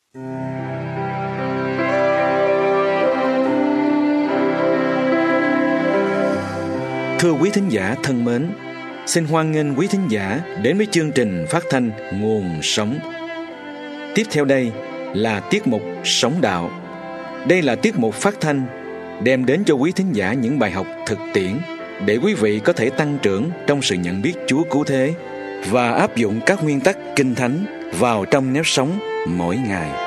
Thưa quý thính giả thân mến, xin hoan nghênh quý thính giả đến với chương trình phát thanh Nguồn Sống. Tiếp theo đây là tiết mục Sống Đạo. Đây là tiết mục phát thanh đem đến cho quý thính giả những bài học thực tiễn để quý vị có thể tăng trưởng trong sự nhận biết Chúa cứu thế và áp dụng các nguyên tắc Kinh Thánh vào trong nếp sống mỗi ngày.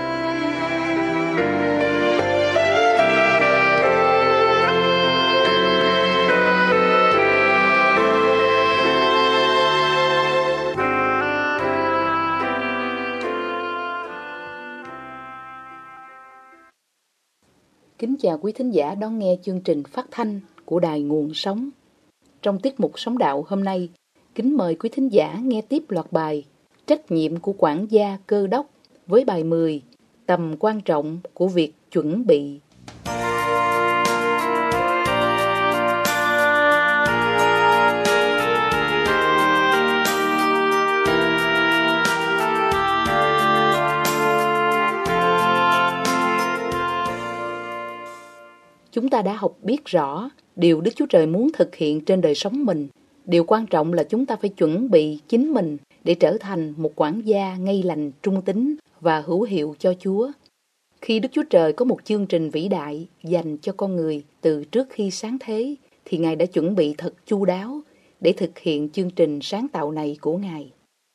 Kính chào quý thính giả đón nghe chương trình phát thanh của Đài Nguồn Sống. Trong tiết mục Sống Đạo hôm nay, kính mời quý thính giả nghe tiếp loạt bài Trách nhiệm của quản gia cơ đốc với bài 10 Tầm quan trọng của việc chuẩn bị. Chúng ta đã học biết rõ điều Đức Chúa Trời muốn thực hiện trên đời sống mình. Điều quan trọng là chúng ta phải chuẩn bị chính mình để trở thành một quản gia ngay lành, trung tín và hữu hiệu cho Chúa. Khi Đức Chúa Trời có một chương trình vĩ đại dành cho con người từ trước khi sáng thế, thì Ngài đã chuẩn bị thật chu đáo để thực hiện chương trình sáng tạo này của Ngài.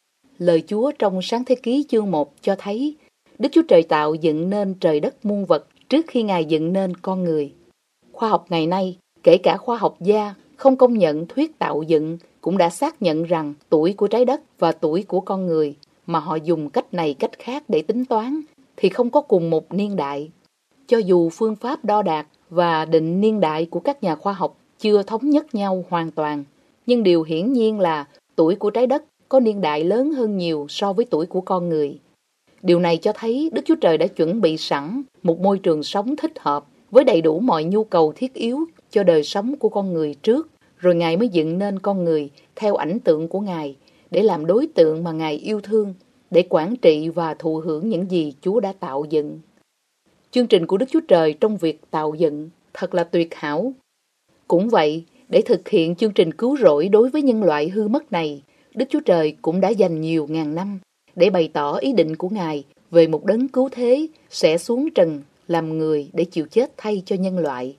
Lời Chúa trong Sáng Thế Ký chương 1 cho thấy Đức Chúa Trời tạo dựng nên trời đất muôn vật trước khi Ngài dựng nên con người. Khoa học ngày nay, kể cả khoa học gia không công nhận thuyết tạo dựng, cũng đã xác nhận rằng tuổi của trái đất và tuổi của con người mà họ dùng cách này cách khác để tính toán thì không có cùng một niên đại. Cho dù phương pháp đo đạc và định niên đại của các nhà khoa học chưa thống nhất nhau hoàn toàn, nhưng điều hiển nhiên là tuổi của trái đất có niên đại lớn hơn nhiều so với tuổi của con người. Điều này cho thấy Đức Chúa Trời đã chuẩn bị sẵn một môi trường sống thích hợp với đầy đủ mọi nhu cầu thiết yếu cho đời sống của con người trước, rồi Ngài mới dựng nên con người theo ảnh tượng của Ngài để làm đối tượng mà Ngài yêu thương, để quản trị và thụ hưởng những gì Chúa đã tạo dựng. Chương trình của Đức Chúa Trời trong việc tạo dựng thật là tuyệt hảo. Cũng vậy, để thực hiện chương trình cứu rỗi đối với nhân loại hư mất này, Đức Chúa Trời cũng đã dành nhiều ngàn năm để bày tỏ ý định của Ngài về một đấng cứu thế sẽ xuống trần làm người để chịu chết thay cho nhân loại.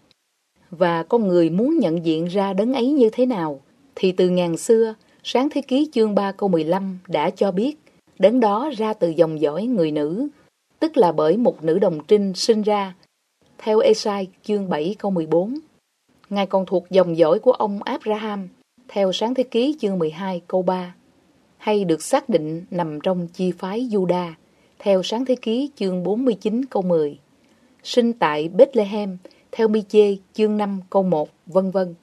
Và con người muốn nhận diện ra đấng ấy như thế nào, thì từ ngàn xưa, Sáng Thế Ký chương 3 câu 15 đã cho biết đấng đó ra từ dòng dõi người nữ, tức là bởi một nữ đồng trinh sinh ra, theo Ê-sai chương 7 câu 14. Ngài còn thuộc dòng dõi của ông Abraham, theo Sáng Thế Ký chương 12 câu 3, hay được xác định nằm trong chi phái Giu-đa, theo Sáng Thế Ký chương 49 câu 10. Sinh tại Bethlehem, theo Mi-chê chương 5 câu 1, vân vân.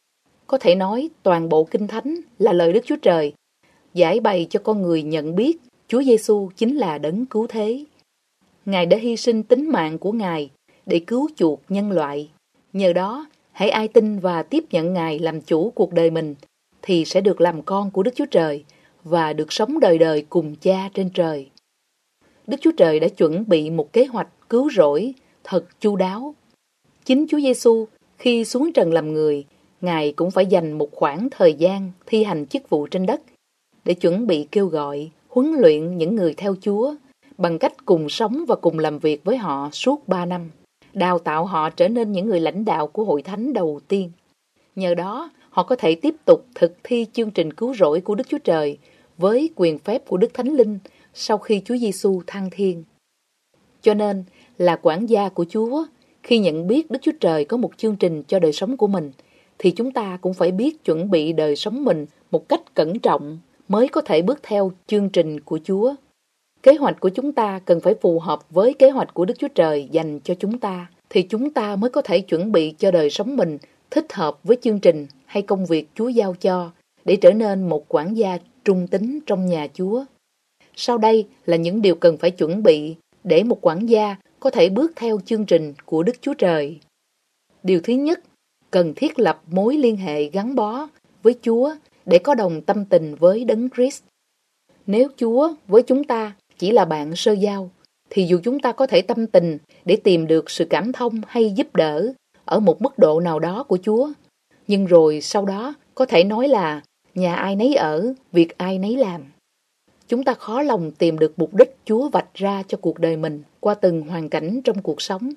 Có thể nói toàn bộ Kinh Thánh là lời Đức Chúa Trời, giải bày cho con người nhận biết Chúa Giêsu chính là đấng cứu thế. Ngài đã hy sinh tính mạng của Ngài để cứu chuộc nhân loại. Nhờ đó, hễ ai tin và tiếp nhận Ngài làm chủ cuộc đời mình thì sẽ được làm con của Đức Chúa Trời và được sống đời đời cùng Cha trên trời. Đức Chúa Trời đã chuẩn bị một kế hoạch cứu rỗi thật chu đáo. Chính Chúa Giêsu khi xuống trần làm người, Ngài cũng phải dành một khoảng thời gian thi hành chức vụ trên đất để chuẩn bị kêu gọi, huấn luyện những người theo Chúa bằng cách cùng sống và cùng làm việc với họ suốt 3 năm, đào tạo họ trở nên những người lãnh đạo của hội thánh đầu tiên. Nhờ đó, họ có thể tiếp tục thực thi chương trình cứu rỗi của Đức Chúa Trời với quyền phép của Đức Thánh Linh sau khi Chúa Giêsu thăng thiên. Cho nên, là quản gia của Chúa, khi nhận biết Đức Chúa Trời có một chương trình cho đời sống của mình, thì chúng ta cũng phải biết chuẩn bị đời sống mình một cách cẩn trọng mới có thể bước theo chương trình của Chúa. Kế hoạch của chúng ta cần phải phù hợp với kế hoạch của Đức Chúa Trời dành cho chúng ta, thì chúng ta mới có thể chuẩn bị cho đời sống mình thích hợp với chương trình hay công việc Chúa giao cho để trở nên một quản gia trung tín trong nhà Chúa. Sau đây là những điều cần phải chuẩn bị để một quản gia có thể bước theo chương trình của Đức Chúa Trời. Điều thứ nhất, cần thiết lập mối liên hệ gắn bó với Chúa để có đồng tâm tình với Đấng Christ. Nếu Chúa với chúng ta chỉ là bạn sơ giao, thì dù chúng ta có thể tâm tình để tìm được sự cảm thông hay giúp đỡ ở một mức độ nào đó của Chúa, nhưng rồi sau đó có thể nói là nhà ai nấy ở, việc ai nấy làm. Chúng ta khó lòng tìm được mục đích Chúa vạch ra cho cuộc đời mình qua từng hoàn cảnh trong cuộc sống.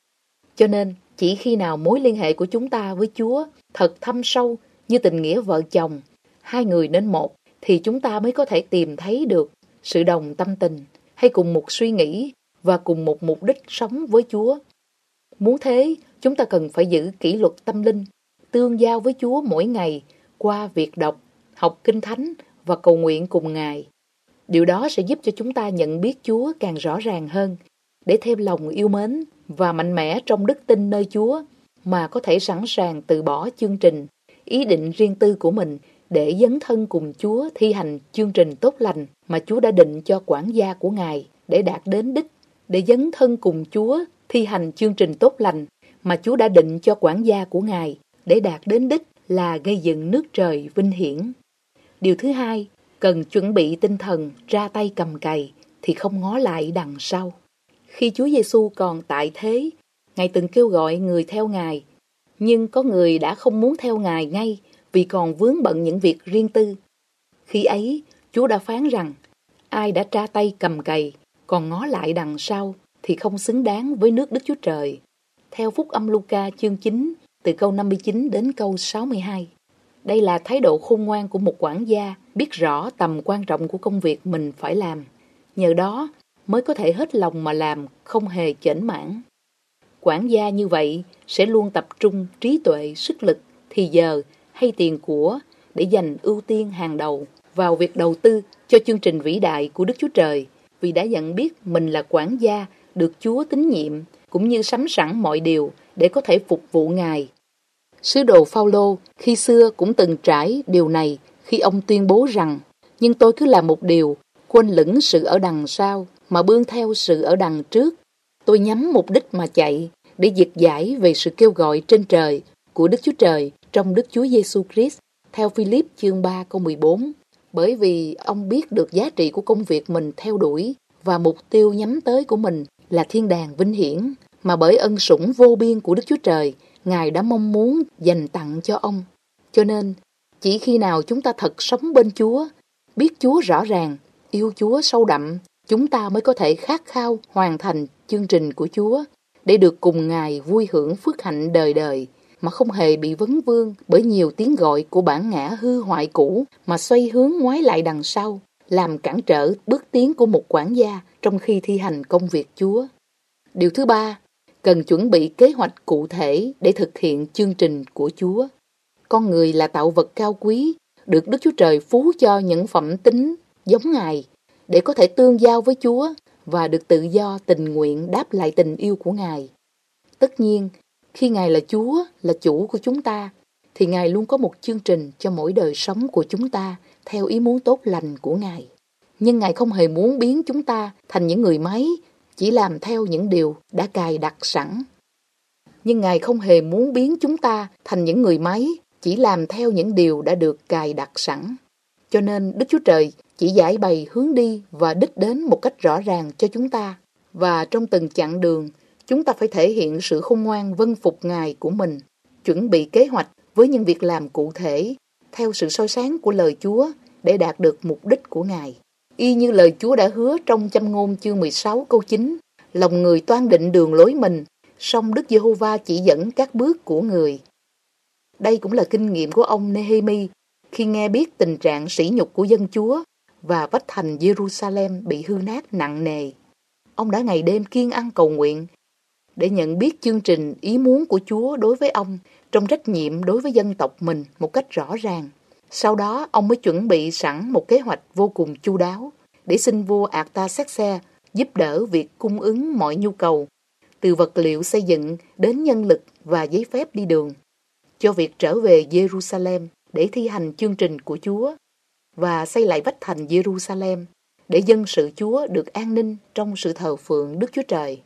Cho nên, chỉ khi nào mối liên hệ của chúng ta với Chúa thật thâm sâu như tình nghĩa vợ chồng, hai người nên một, thì chúng ta mới có thể tìm thấy được sự đồng tâm tình hay cùng một suy nghĩ và cùng một mục đích sống với Chúa. Muốn thế, chúng ta cần phải giữ kỷ luật tâm linh, tương giao với Chúa mỗi ngày qua việc đọc, học Kinh Thánh và cầu nguyện cùng Ngài. Điều đó sẽ giúp cho chúng ta nhận biết Chúa càng rõ ràng hơn, để thêm lòng yêu mến và mạnh mẽ trong đức tin nơi Chúa, mà có thể sẵn sàng từ bỏ chương trình, ý định riêng tư của mình để dấn thân cùng Chúa thi hành chương trình tốt lành mà Chúa đã định cho quản gia của Ngài để đạt đến đích. Để dấn thân cùng Chúa thi hành chương trình tốt lành mà Chúa đã định cho quản gia của Ngài để đạt đến đích là gây dựng nước trời vinh hiển. Điều thứ hai, cần chuẩn bị tinh thần ra tay cầm cày thì không ngó lại đằng sau. Khi Chúa Giêsu còn tại thế, Ngài từng kêu gọi người theo Ngài, nhưng có người đã không muốn theo Ngài ngay vì còn vướng bận những việc riêng tư. Khi ấy, Chúa đã phán rằng, ai đã ra tay cầm cày, còn ngó lại đằng sau thì không xứng đáng với nước Đức Chúa Trời. Theo Phúc Âm Luca chương 9, từ câu 59 đến câu 62. Đây là thái độ khôn ngoan của một quản gia biết rõ tầm quan trọng của công việc mình phải làm. Nhờ đó mới có thể hết lòng mà làm, không hề chểnh mảng. Quản gia như vậy sẽ luôn tập trung trí tuệ, sức lực, thì giờ hay tiền của để dành ưu tiên hàng đầu vào việc đầu tư cho chương trình vĩ đại của Đức Chúa Trời, vì đã nhận biết mình là quản gia được Chúa tín nhiệm, cũng như sắm sẵn mọi điều để có thể phục vụ Ngài. Sứ đồ Phao-lô khi xưa cũng từng trải điều này khi ông tuyên bố rằng, nhưng tôi cứ làm một điều, quên lửng sự ở đằng sau mà bươn theo sự ở đằng trước. Tôi nhắm mục đích mà chạy để dịch giải về sự kêu gọi trên trời của Đức Chúa Trời trong Đức Chúa Giêsu Christ, theo Philip chương 3 câu 14. Bởi vì ông biết được giá trị của công việc mình theo đuổi và mục tiêu nhắm tới của mình là thiên đàng vinh hiển, mà bởi ân sủng vô biên của Đức Chúa Trời, Ngài đã mong muốn dành tặng cho ông. Cho nên, chỉ khi nào chúng ta thật sống bên Chúa, biết Chúa rõ ràng, yêu Chúa sâu đậm, chúng ta mới có thể khát khao hoàn thành chương trình của Chúa để được cùng Ngài vui hưởng phước hạnh đời đời, mà không hề bị vấn vương bởi nhiều tiếng gọi của bản ngã hư hoại cũ mà xoay hướng ngoái lại đằng sau, làm cản trở bước tiến của một quản gia trong khi thi hành công việc Chúa. Điều thứ ba, cần chuẩn bị kế hoạch cụ thể để thực hiện chương trình của Chúa. Con người là tạo vật cao quý, được Đức Chúa Trời phú cho những phẩm tính giống Ngài, để có thể tương giao với Chúa và được tự do tình nguyện đáp lại tình yêu của Ngài. Tất nhiên, khi Ngài là Chúa, là chủ của chúng ta, thì Ngài luôn có một chương trình cho mỗi đời sống của chúng ta theo ý muốn tốt lành của Ngài. Nhưng Ngài không hề muốn biến chúng ta thành những người máy, chỉ làm theo những điều đã cài đặt sẵn. Nhưng Ngài không hề muốn biến chúng ta thành những người máy, chỉ làm theo những điều đã được cài đặt sẵn. Cho nên Đức Chúa Trời chỉ giải bày hướng đi và đích đến một cách rõ ràng cho chúng ta. Và trong từng chặng đường, chúng ta phải thể hiện sự khôn ngoan vâng phục Ngài của mình, chuẩn bị kế hoạch với những việc làm cụ thể, theo sự soi sáng của lời Chúa để đạt được mục đích của Ngài. Y như lời Chúa đã hứa trong Châm ngôn chương 16 câu 9, lòng người toan định đường lối mình, song Đức Giê-hô-va chỉ dẫn các bước của người. Đây cũng là kinh nghiệm của ông Nehemi khi nghe biết tình trạng sỉ nhục của dân Chúa và vách thành Jerusalem bị hư nát nặng nề. Ông đã ngày đêm kiêng ăn cầu nguyện để nhận biết chương trình ý muốn của Chúa đối với ông trong trách nhiệm đối với dân tộc mình một cách rõ ràng. Sau đó, ông mới chuẩn bị sẵn một kế hoạch vô cùng chu đáo để xin vua Artaxerxes giúp đỡ việc cung ứng mọi nhu cầu, từ vật liệu xây dựng đến nhân lực và giấy phép đi đường, cho việc trở về Jerusalem để thi hành chương trình của Chúa và xây lại vách thành Jerusalem để dân sự Chúa được an ninh trong sự thờ phượng Đức Chúa Trời.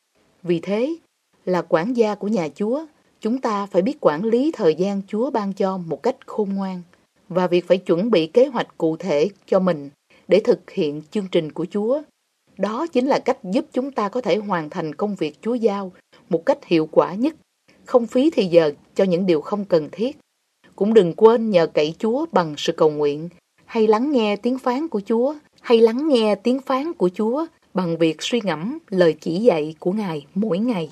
Vì thế, là quản gia của nhà Chúa, chúng ta phải biết quản lý thời gian Chúa ban cho một cách khôn ngoan, và việc phải chuẩn bị kế hoạch cụ thể cho mình để thực hiện chương trình của Chúa Đó chính là cách giúp chúng ta có thể hoàn thành công việc Chúa giao một cách hiệu quả nhất, không phí thì giờ cho những điều không cần thiết. Cũng đừng quên nhờ cậy Chúa bằng sự cầu nguyện, hay lắng nghe tiếng phán của Chúa bằng việc suy ngẫm lời chỉ dạy của Ngài mỗi ngày.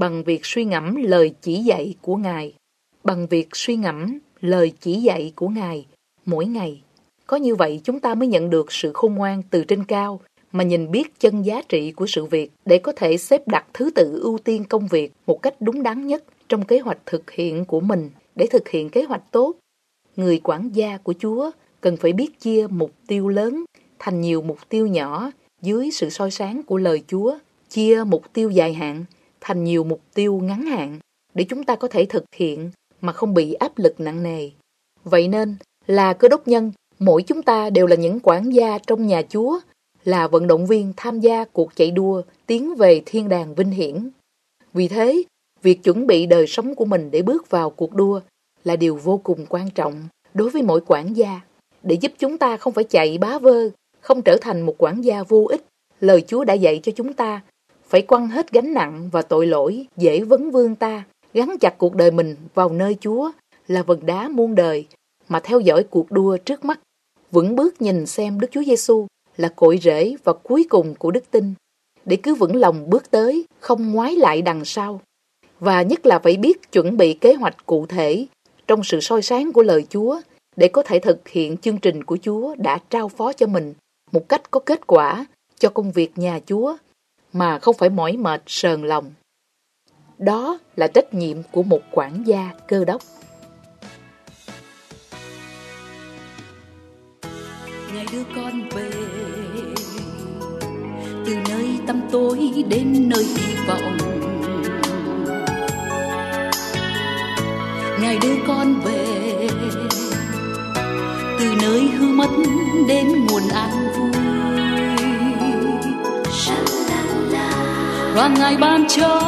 Có như vậy chúng ta mới nhận được sự khôn ngoan từ trên cao, mà nhìn biết chân giá trị của sự việc để có thể xếp đặt thứ tự ưu tiên công việc một cách đúng đắn nhất trong kế hoạch thực hiện của mình. Để thực hiện kế hoạch tốt, người quản gia của Chúa cần phải biết chia mục tiêu lớn thành nhiều mục tiêu nhỏ dưới sự soi sáng của lời Chúa, chia mục tiêu dài hạn thành nhiều mục tiêu ngắn hạn để chúng ta có thể thực hiện mà không bị áp lực nặng nề. Vậy nên, là Cơ Đốc nhân, mỗi chúng ta đều là những quản gia trong nhà Chúa, là vận động viên tham gia cuộc chạy đua tiến về thiên đàng vinh hiển. Vì thế, việc chuẩn bị đời sống của mình để bước vào cuộc đua là điều vô cùng quan trọng đối với mỗi quản gia, để giúp chúng ta không phải chạy bá vơ, không trở thành một quản gia vô ích. Lời Chúa đã dạy cho chúng ta phải quăng hết gánh nặng và tội lỗi dễ vấn vương ta, gắn chặt cuộc đời mình vào nơi Chúa là vần đá muôn đời, mà theo dõi cuộc đua trước mắt, vững bước nhìn xem Đức Chúa Giêsu là cội rễ và cuối cùng của đức tin, để cứ vững lòng bước tới, không ngoái lại đằng sau. Và nhất là phải biết chuẩn bị kế hoạch cụ thể trong sự soi sáng của lời Chúa để có thể thực hiện chương trình của Chúa đã trao phó cho mình một cách có kết quả cho công việc nhà Chúa, mà không phải mỏi mệt sờn lòng. Đó là trách nhiệm của một quản gia Cơ Đốc. Ngày đưa con về từ nơi tăm tối đến nơi hy vọng, Ngài đưa con về từ nơi hư mất đến nguồn an vui, và Ngài ban cho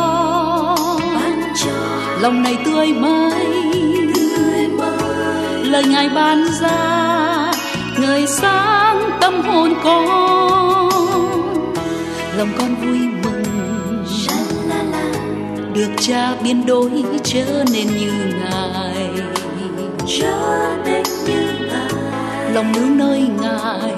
lòng này tươi mới, lời Ngài ban ra ngời sáng tâm hồn con, lòng con vui mừng được Cha biến đổi trở nên như Ngài, lòng nương nơi Ngài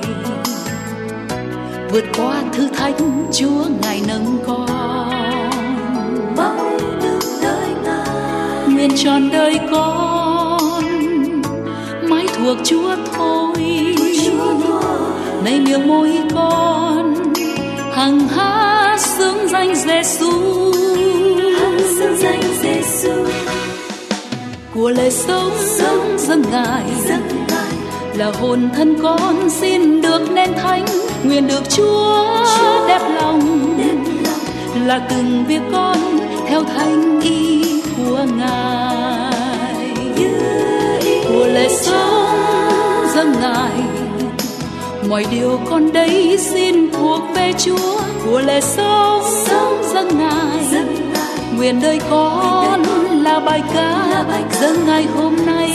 vượt qua thử thách. Chúa Ngài nâng con mong được đời Ngài, nguyện trọn đời con mãi thuộc Chúa thôi. Nay miệng môi con hằng hát xướng danh Giêsu, của lời sống dâng Ngài là hồn thân con xin được nên thánh, nguyện được Chúa đẹp lòng là từng việc con theo thánh ý của Ngài. Của lời sống dâng Ngài, mọi điều con đây xin thuộc về Chúa. Của lời sống dâng Ngài, nguyện đời con là bài ca dâng Ngài hôm nay.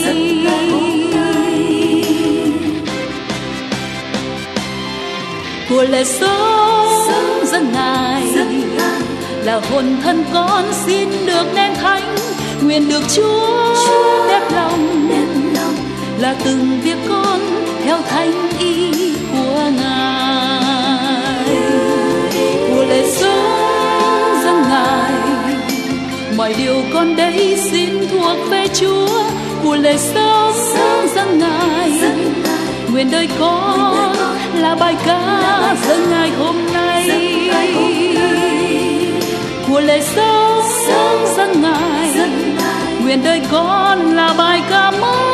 Của lời sống dâng Ngài là hồn thân con xin được nên thánh, nguyện được Chúa đẹp lòng là từng việc con theo thánh ý của Ngài. Của lời sống dâng Ngài, mọi điều con đây xin thuộc về Chúa. Của lời sống dâng Ngài, nguyện đời con là bài ca dâng Ngài hôm nay. Của lời sống dâng Ngài, nguyện đời con là bài ca mới